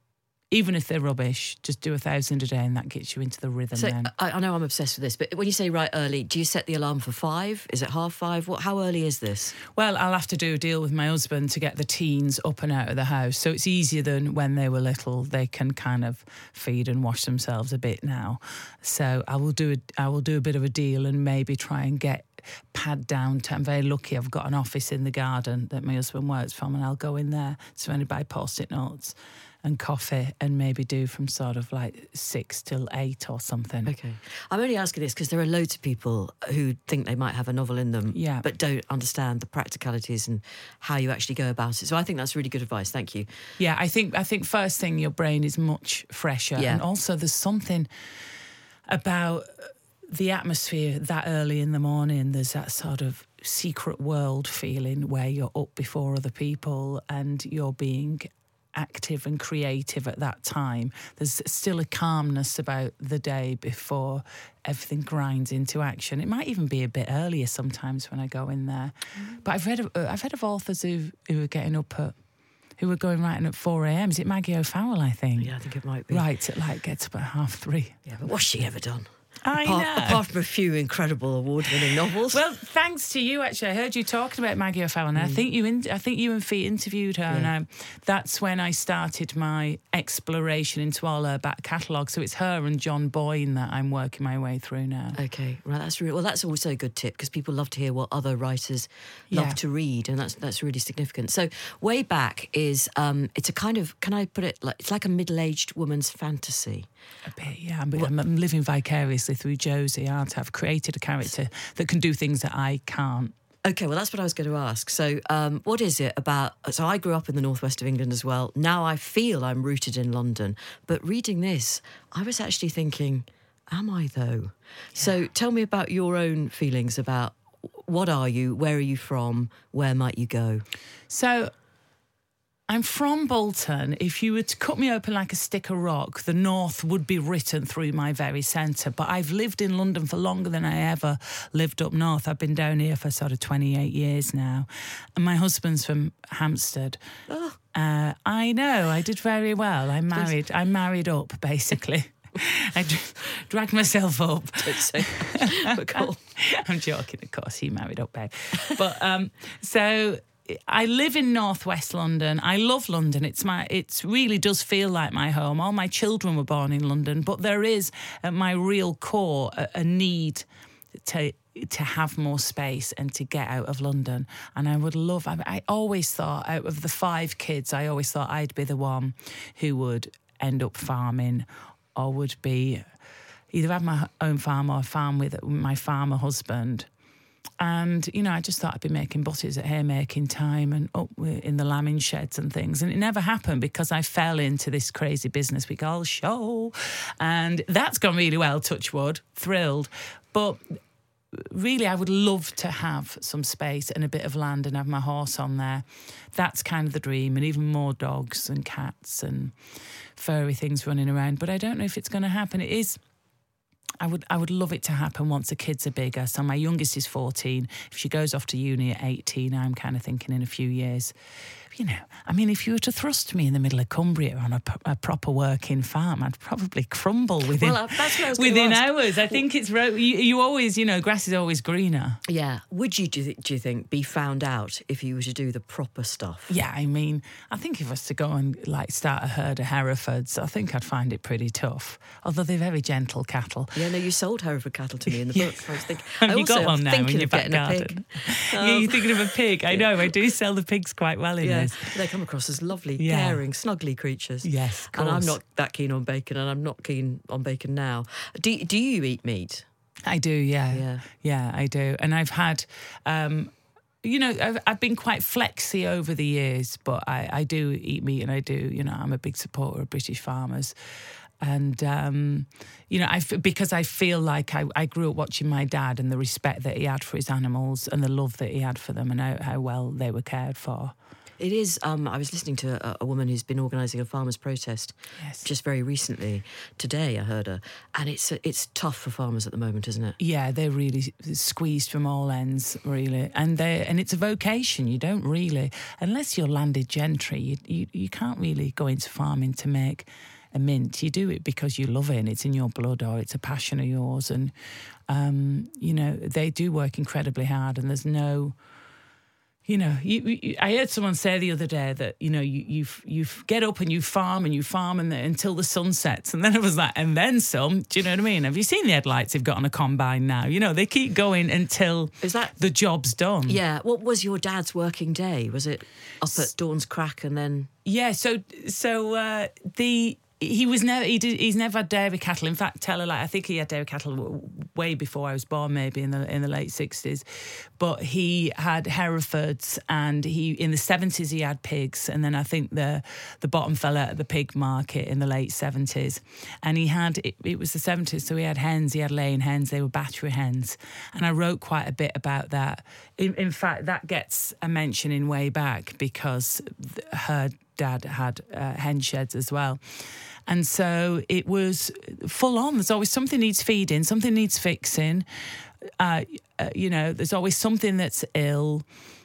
even if they're rubbish, just do a thousand a day and that gets you into the rhythm So then. I, I know I'm obsessed with this, but when you say right early, do you set the alarm for five? Is it half five? What? How early is this? Well, I'll have to do a deal with my husband to get the teens up and out of the house. So it's easier than when they were little. They can kind of feed and wash themselves a bit now. So I will do a, I will do a bit of a deal and maybe try and get pad down to, I'm very lucky I've got an office in the garden that my husband works from, and I'll go in there surrounded by post-it notes and coffee and maybe do from sort of like six till eight or something. Okay. I'm only asking this because there are loads of people who think they might have a novel in them, Yeah. but don't understand the practicalities and how you actually go about it. So I think that's really good advice. Thank you. Yeah, I think I think first thing, your brain is much fresher. Yeah. And also there's something about the atmosphere that early in the morning. There's that sort of secret world feeling where you're up before other people and you're being active and creative at that time. There's still a calmness about the day before everything grinds into action. It might even be a bit earlier sometimes when I go in there. Mm. But I've read of, I've read of authors who who are getting up at who were going writing at four a.m. Is it Maggie O'Farrell, I think? Yeah, I think it might be. Right, it like gets up at half three. Yeah, but what's she ever done? I apart, know. Apart from a few incredible award-winning novels. Well, thanks to you, actually. I heard you talking about Maggie O'Farrell, and mm. I think you, in, I think you and Fee interviewed her, yeah. and I, that's when I started my exploration into all her back catalogue. So it's her and John Boyne that I'm working my way through now. Okay, right. That's really, well. That's also a good tip because people love to hear what other writers love Yeah. to read, and that's that's really significant. So, Way Back is um, it's a kind of, can I put it like, it's like a middle-aged woman's fantasy. A bit, yeah. I'm, I'm, I'm living vicariously through Josie, aren't I? I've created a character that can do things that I can't. Okay, well, that's what I was going to ask. So, um, what is it about? So, I grew up in the northwest of England as well. Now I feel I'm rooted in London. But reading this, I was actually thinking, am I though? Yeah. So, tell me about your own feelings about what are you, where are you from, where might you go? So, I'm from Bolton. If you were to cut me open like a stick of rock, the north would be written through my very centre. But I've lived in London for longer than I ever lived up north. I've been down here for sort of twenty-eight years now. And my husband's from Hampstead. Oh. Uh, I know, I did very well. I married, I married up, basically. I dragged myself up. Don't say that. But cool. I'm joking, of course. He married up, babe. But um, so... I live in northwest London. I love London. It's my. It really does feel like my home. All my children were born in London, but there is, at my real core, a, a need to to have more space and to get out of London. And I would love. I, I always thought, out of the five kids, I always thought I'd be the one who would end up farming, or would be either have my own farm or farm with my farmer husband. And, you know, I just thought I'd be making butties at haymaking time and up in the lambing sheds and things. And it never happened because I fell into this crazy business we call show. And that's gone really well, touch wood, thrilled. But really, I would love to have some space and a bit of land and have my horse on there. That's kind of the dream, and even more dogs and cats and furry things running around. But I don't know if it's going to happen. It is... I would I would love it to happen once the kids are bigger. So my youngest is fourteen. If she goes off to uni at eighteen, I'm kind of thinking in a few years, you know, I mean, if you were to thrust me in the middle of Cumbria on a, a proper working farm, I'd probably crumble within, well, that's what I was within ask. hours. I think it's, ro- you, you always, you know, grass is always greener. Yeah. Would you, do you, th- do you think, be found out if you were to do the proper stuff? Yeah, I mean, I think if I was to go and, like, start a herd of Herefords, I think I'd find it pretty tough. Although they're very gentle cattle. Yeah, no, you sold Hereford cattle to me in the Yeah. book. I was thinking, Have I you also got one am now thinking in your of back getting a garden? pig. Yeah, you're thinking of a pig. I know, I do sell the pigs quite well in Yeah, this. they come across as lovely, Yeah. caring, snuggly creatures. Yes, of and I'm course. not that keen on bacon, and I'm not keen on bacon now. Do Do you eat meat? I do, yeah. Yeah. Yeah, I do. And I've had, um, you know, I've, I've been quite flexy over the years, but I, I do eat meat, and I do, you know, I'm a big supporter of British farmers. And, um, you know, I f- because I feel like I, I grew up watching my dad and the respect that he had for his animals and the love that he had for them and how, how well they were cared for. It is. Um, I was listening to a, a woman who's been organising a farmers' protest Yes. just very recently. Today, I heard her, and it's it's tough for farmers at the moment, isn't it? Yeah, they're really squeezed from all ends, really, and they and it's a vocation. You don't really, unless you're landed gentry, you, you you can't really go into farming to make a mint. You do it because you love it and it's in your blood or it's a passion of yours. And, um, you know, they do work incredibly hard and there's no... You know, you, you, I heard someone say the other day that, you know, you you you get up and you farm and you farm and the, until the sun sets. And then it was like, and then some. Do you know what I mean? Have you seen the headlights they've got on a combine now? You know, they keep going until Is that, the job's done. Yeah. What was your dad's working day? Was it up at dawn's crack and then... Yeah, so so uh, the... He was never. He did. He's never had dairy cattle. In fact, tell her like I think he had dairy cattle w- way before I was born, maybe in the in the late sixties. But he had Herefords, and he in the seventies he had pigs, and then I think the the bottom fell out at the pig market in the late seventies. And he had it, it was the seventies, so he had hens. He had laying hens. They were battery hens, and I wrote quite a bit about that. In, in fact, that gets a mention in Way Back because th- her dad had uh, hen sheds as well. And so it was full on. There's always something needs feeding, something needs fixing. Uh, uh, you know, there's always something that's ill.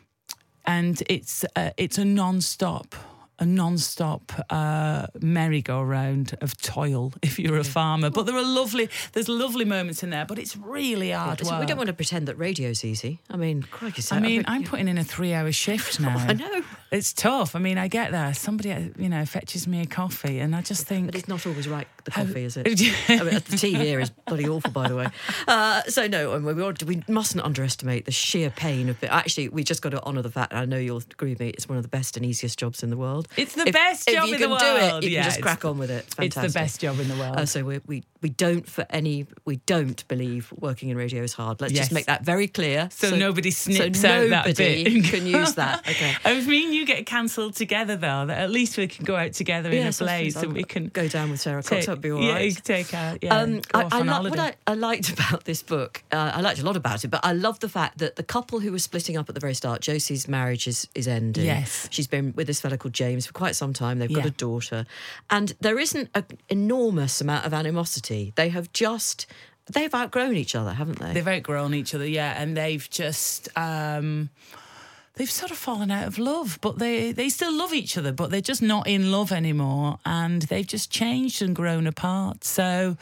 And it's uh, it's a non-stop, a non-stop uh, merry-go-round of toil if you're a farmer. But there are lovely, there's lovely moments in there, but it's really hard Yeah, so work. we don't want to pretend that radio's easy. I mean, crikey. So I mean, think- I'm putting in a three-hour shift now. I know. It's tough. I mean, I get there. Somebody, you know, fetches me a coffee and I just think... But it's not always right, the coffee, is it? Yeah. I mean, the tea here is bloody awful, by the way. Uh, so, no, I mean, we, ought- we mustn't underestimate the sheer pain of it. Actually, we just got to honour the fact, and I know you'll agree with me, it's one of the best and easiest jobs in the world. It's the If- best if job you in can the do world. it, you Yeah, can just it's- crack on with it. It's It's fantastic. the best job in the world. Uh, so we, we we don't for any we don't believe working in radio is hard. Let's Yes. just make that very clear. So, nobody snips so out that nobody bit. can use that. Okay. I mean, you get cancelled together though. That at least we can go out together in a Yes, I blaze suppose and we I'll can go down with Sarah Cox. take- That'd be all yeah, right. you can take out. Yeah, Um, go I, off I on lo- holiday. what I, I liked about this book, uh, I liked a lot about it, but I love the fact that the couple who was splitting up at the very start, Josie's marriage is, is ending. Yes. She's been with this fella called James for quite some time. They've got Yeah. a daughter. And there isn't an enormous amount of animosity. They have just, they've outgrown each other, haven't they? They've outgrown each other, yeah, and they've just um, they've sort of fallen out of love, but they they still love each other, but they're just not in love anymore, and they've just changed and grown apart. So,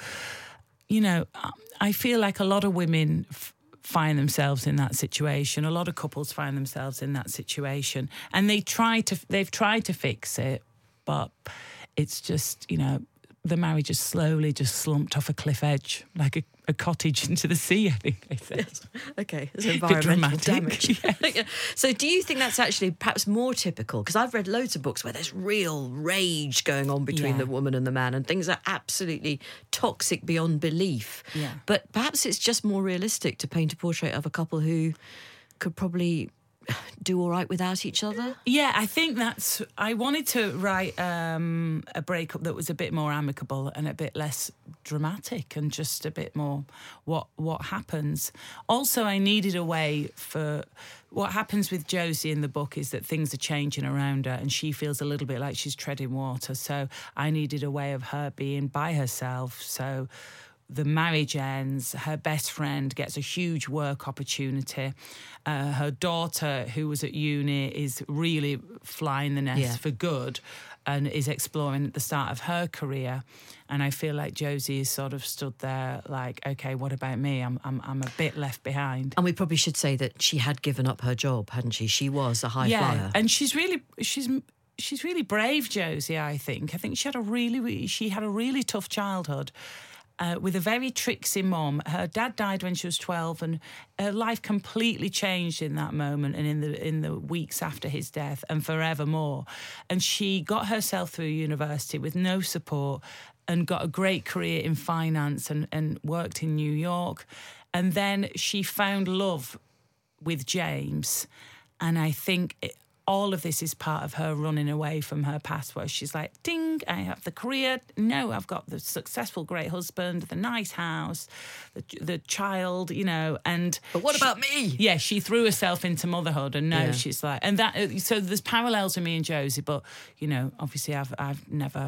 you know, I feel like a lot of women f- find themselves in that situation. A lot of couples find themselves in that situation, and they try to they've tried to fix it, but it's just, you know, the marriage has slowly just slumped off a cliff edge, like a, a cottage into the sea, I think they said. Yes. Okay, there's Bit environmental dramatic, damage. yes. Yeah. So do you think that's actually perhaps more typical? Because I've read loads of books where there's real rage going on between Yeah. the woman and the man, and things are absolutely toxic beyond belief. Yeah. But perhaps it's just more realistic to paint a portrait of a couple who could probably do all right without each other. Yeah, I think that's... I wanted to write um, a breakup that was a bit more amicable and a bit less dramatic and just a bit more what what happens. Also, I needed a way for... What happens with Josie in the book is that things are changing around her and she feels a little bit like she's treading water. So I needed a way of her being by herself. So... The marriage ends, her best friend gets a huge work opportunity. Uh, her daughter, who was at uni, is really flying the nest Yeah. for good and is exploring at the start of her career. And I feel like Josie is sort of stood there like, OK, what about me? I'm, I'm, I'm a bit left behind. And we probably should say that she had given up her job, hadn't she? She was a high yeah, flyer. and she's really... she's. She's really brave, Josie, I think. I think she had a really, really she had a really tough childhood. Uh, with a very tricksy mum. Her dad died when she was twelve, and her life completely changed in that moment and in the in the weeks after his death and forevermore. And she got herself through university with no support and got a great career in finance and, and worked in New York. And then she found love with James. And I think... It, all of this is part of her running away from her past, where she's like, ding, I have the career. No, I've got the successful, great husband, the nice house, the, the child, you know, and... But what she- about me? Yeah, she threw herself into motherhood, and now Yeah. she's like... And that... So there's parallels with me and Josie, but, you know, obviously I've I've never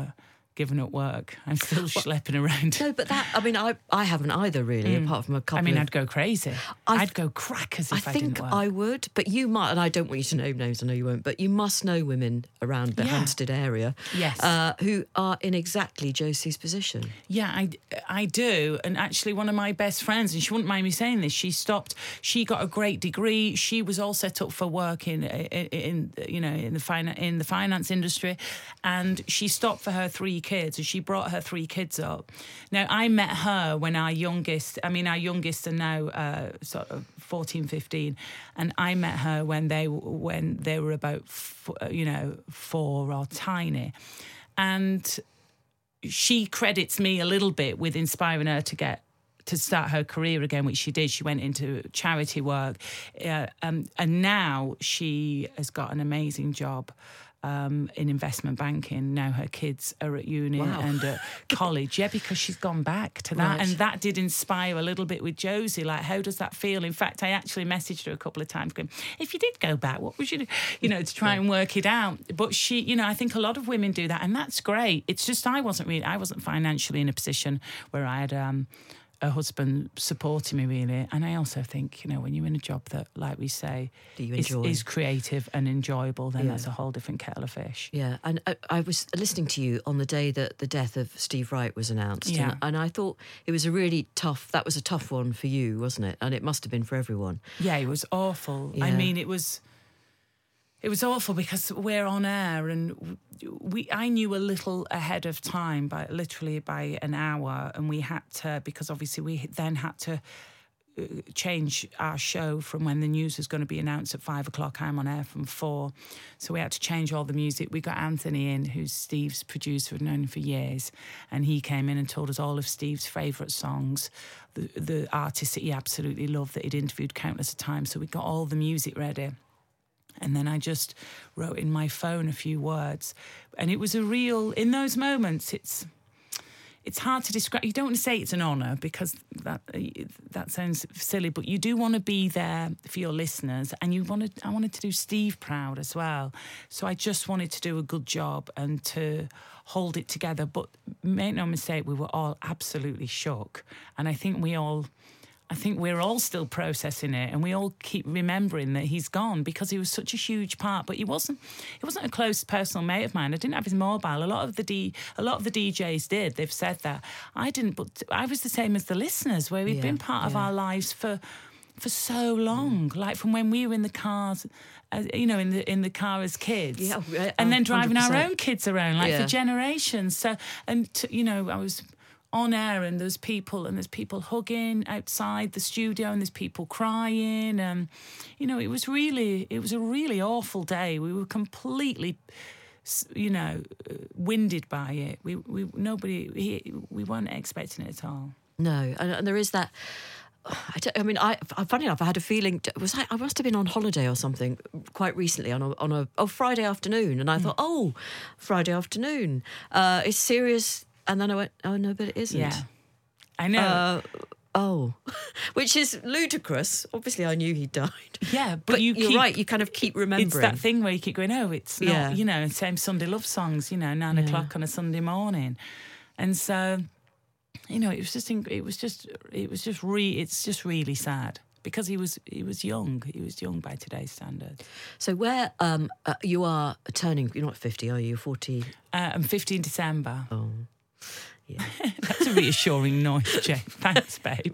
given up work. I'm still schlepping around. No, but that, I mean, I, I haven't either, really, Mm. apart from a couple I mean, of... I'd go crazy. I- I'd go crackers if I, I think didn't work. I would, but you might, and I don't want you to name names, I know you won't, but you must know women around the Yeah. Hampstead area Yes. uh, who are in exactly Josie's position. Yeah, I, I do. And actually, one of my best friends, and she wouldn't mind me saying this, she stopped. She got a great degree. She was all set up for work in, in, in you know, in the finan- in the finance industry, and she stopped for her three kids, and she brought her three kids up. Now, I met her when our youngest, I mean, our youngest are now uh, sort of fourteen, fifteen, and I met her when they when they were about, f- you know, four or tiny, and she credits me a little bit with inspiring her to get to start her career again, which she did. She went into charity work, uh, um, and now she has got an amazing job um, in investment banking. Now her kids are at uni Wow. and at college, yeah, because she's gone back to that, Right. and that did inspire a little bit with Josie. Like, how does that feel? In fact, I actually messaged her a couple of times, going, "If you did go back, what would you do?" You know, to try and work it out. But she, you know, I think a lot of women do that, and that's great. It's just I wasn't really, I wasn't financially in a position where I had um, a husband supporting me really. And I also think, you know, when you're in a job that, like we say, Do you is, enjoy? is creative and enjoyable, then Yeah. that's a whole different kettle of fish. Yeah, and I, I was listening to you on the day that the death of Steve Wright was announced, Yeah. and, and I thought it was a really tough, that was a tough one for you, wasn't it? And it must have been for everyone. Yeah, it was awful. I Yeah. mean, it was it was awful because we're on air, and we I knew a little ahead of time, by literally by an hour, and we had to, because obviously we then had to uh, change our show from when the news was going to be announced at five o'clock. I'm on air from four, so we had to change all the music. We got Anthony in, who's Steve's producer, had known him for years, and he came in and told us all of Steve's favourite songs, the the artists that he absolutely loved, that he'd interviewed countless of times. So we got all the music ready. And then I just wrote in my phone a few words. And it was a real, in those moments, it's it's hard to describe. You don't want to say it's an honour, because that that sounds silly, but you do want to be there for your listeners, and you wanted I wanted to do Steve proud as well. So I just wanted to do a good job and to hold it together. But make no mistake, we were all absolutely shook. And I think we all... I think we're all still processing it, and we all keep remembering that he's gone, because he was such a huge part. But he wasn't. He wasn't a close personal mate of mine. I didn't have his mobile. A lot of the D, a lot of the D Js did. They've said that. I didn't. But I was the same as the listeners, where we'd Yeah, been part of yeah. our lives for for so long. Mm. Like from when we were in the cars, uh, you know, in the in the car as kids, Yeah, yeah, and then driving one hundred our percent. own kids around, like Yeah. for generations. So, and to, you know, I was on air, and there's people and there's people hugging outside the studio, and there's people crying, and you know, it was really it was a really awful day. We were completely, you know, winded by it. We we nobody he, we weren't expecting it at all. No, and, and there is that. I, don't, I mean, I, funny enough, I had a feeling. Was I? I must have been on holiday or something quite recently on a on a oh, Friday afternoon, and I Mm. thought, oh, Friday afternoon, uh, it's serious. And then I went, oh no, but it isn't. Yeah, I know. Uh, oh, which is ludicrous. Obviously, I knew he died. Yeah, but, But you you're keep, right. You kind of keep remembering. It's that thing where you keep going, oh, it's not, Yeah. you know, same Sunday love songs, you know, nine Yeah. o'clock on a Sunday morning, and so, you know, it was just, it was just, it was just re, it's just really sad. Because he was he was young. He was young by today's standards. So where um, uh, you are turning, you're not fifty, are you? forty? Uh, I'm fifty in December. Oh, yeah. That's a reassuring noise, Jane. Thanks, babe.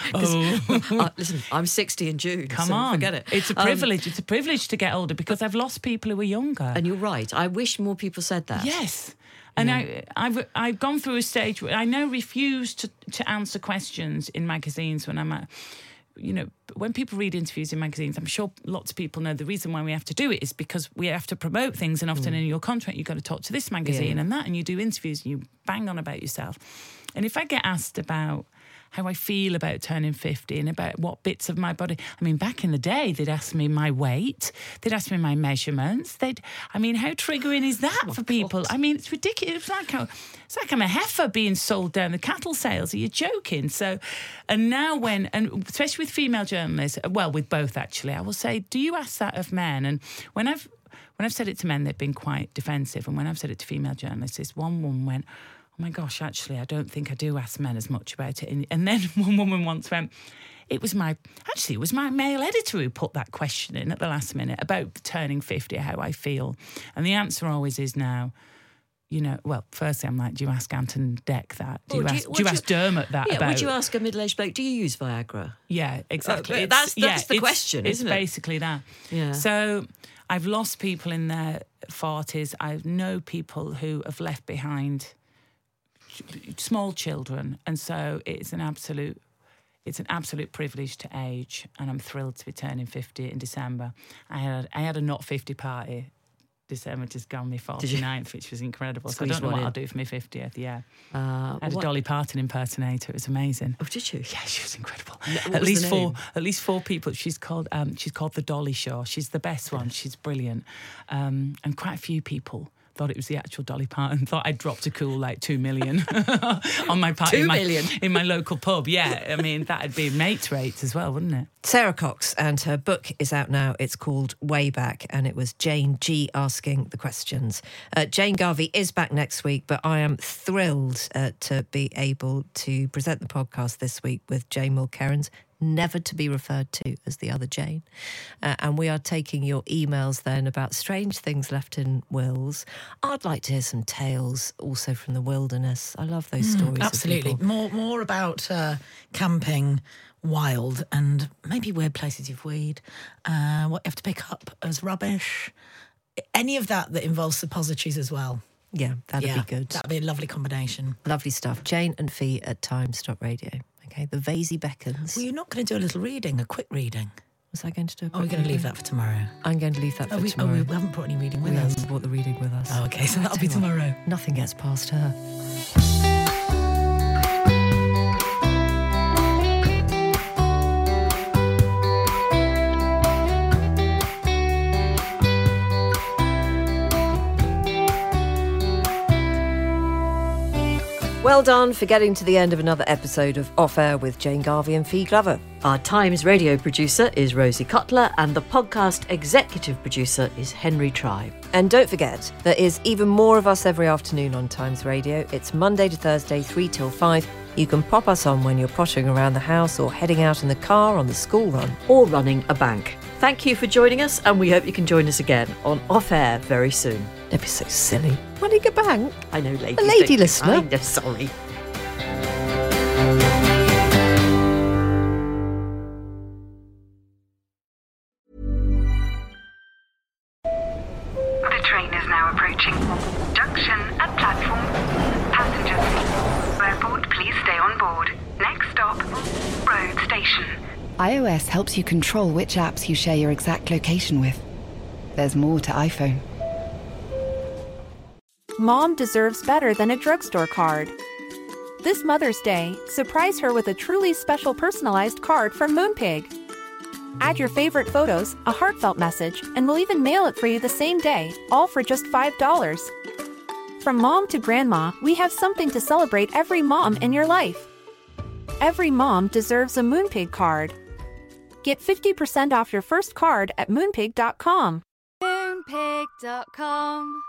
Oh, uh, listen, I'm sixty in June. come so on. forget it. It's a Um, privilege. it's a privilege to get older, because I've lost people who are younger. and you're right. I wish more people said that. Yes. And I, I've I've gone through a stage where I now refuse to, to answer questions in magazines when I'm at, you know, when people read interviews in magazines, I'm sure lots of people know the reason why we have to do it is because we have to promote things, and often mm. in your contract you've got to talk to this magazine yeah. and that, and you do interviews and you bang on about yourself. And if I get asked about how I feel about turning fifty and about what bits of my body, I mean, back in the day, they'd ask me my weight, they'd ask me my measurements. They'd, I mean, how triggering is that oh for people? God. I mean, it's ridiculous. It's like, a, it's like I'm a heifer being sold down the cattle sales. Are you joking? So, and now when, and especially with female journalists, well, with both actually, I will say, do you ask that of men? And when I've, when I've said it to men, they've been quite defensive. And when I've said it to female journalists, this one woman went, oh my gosh, actually, I don't think I do ask men as much about it. And, and then one woman once went, it was my, actually, it was my male editor who put that question in at the last minute about turning fifty, how I feel. And the answer always is now, you know, well, firstly, I'm like, do you ask Anton Deck that? Do you, Or do ask, you- do you would ask you- Dermot that Yeah, about... would you ask a middle-aged bloke, do you use Viagra? Yeah, exactly. Uh, It's- that's- that's the it's- question, It's isn't it? basically that. Yeah. So I've lost people in their forties. I know people who have left behind small children, and so it's an absolute... It's an absolute privilege to age, and I'm thrilled to be turning fifty in December. I had I had a not fifty party December just gone, my forty-ninth, which was incredible. So I Squeeze don't know one what in. I'll do for my fiftieth, yeah. Uh, I had what- a Dolly Parton impersonator. It was amazing. Oh, did you? Yeah, she was incredible. what at was least the four name? at least four people. She's called um, she's called the Dolly Show. She's the best one. She's brilliant. Um, and quite a few people thought it was the actual Dolly Parton, thought I'd dropped a cool like two million on my party. Two in my, million? in my local pub. Yeah, I mean that'd be mate rates as well, wouldn't it? Sarah Cox, and her book is out now. It's called Way Back, and it was Jane G asking the questions. Uh, Jane Garvey is back next week, but I am thrilled uh, to be able to present the podcast this week with Jane Mulkerrins, never to be referred to as the other Jane. Uh, and we are taking your emails then about strange things left in wills. I'd like to hear some tales also from the wilderness. I love those stories. of Absolutely. people. More more about uh, camping, wild, and maybe weird places you've weed, uh, what you have to pick up as rubbish. Any of that that involves suppositories as well. Yeah, that'd yeah, be good. That'd be a lovely combination. Lovely stuff. Jane and Fee at Times Stop Radio. Okay, the Vasey beckons. Well, you're not going to do a little reading, a quick reading. Was I going to do a Oh, we're quick going to leave reading? that for tomorrow. I'm going to leave that Oh, for we, oh, tomorrow. we haven't brought any reading with We us. haven't brought the reading with us. Oh, okay, so I that'll be tell you what, tomorrow. Nothing gets past her. Well done for getting to the end of another episode of Off Air with Jane Garvey and Fee Glover. Our Times radio producer is Rosie Cutler, and the podcast executive producer is Henry Tribe. And don't forget, there is even more of us every afternoon on Times Radio. It's Monday to Thursday, three till five. You can pop us on when you're pottering around the house or heading out in the car on the school run. Or running a bank. Thank you for joining us, and we hope you can join us again on Off Air very soon. Don't be so silly. Running a bank? I know, ladies. A lady don't be listener. kind of sorry. The train is now approaching. Junction at platform. Passengers, airport, please stay on board. Next stop, road station. iOS helps you control which apps you share your exact location with. There's more to iPhone. Mom deserves better than a drugstore card. This Mother's Day, surprise her with a truly special personalized card from Moonpig. Add your favorite photos, a heartfelt message, and we'll even mail it for you the same day, all for just five dollars. From mom to grandma, we have something to celebrate every mom in your life. Every mom deserves a Moonpig card. Get fifty percent off your first card at moonpig dot com. Moonpig dot com